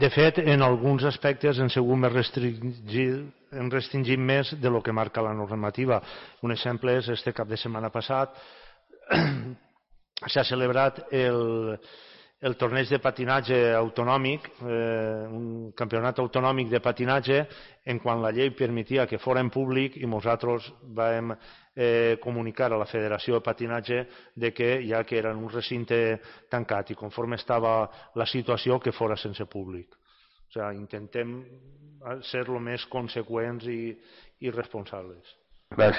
De fet, en alguns aspectes hem sigut més hem restringit més de lo que marca la normativa. Un exemple és este cap de setmana passat s'ha celebrat el torneig de patinatge autonòmic, un campionat autonòmic de patinatge, en quan la llei permetia que fora en públic i nosaltres vam comunicar a la Federació de Patinatge de que ja que era en un recinte tancat i conforme estava la situació que fora sense públic. O sigui, intentem ser el més conseqüents i responsables. Clar,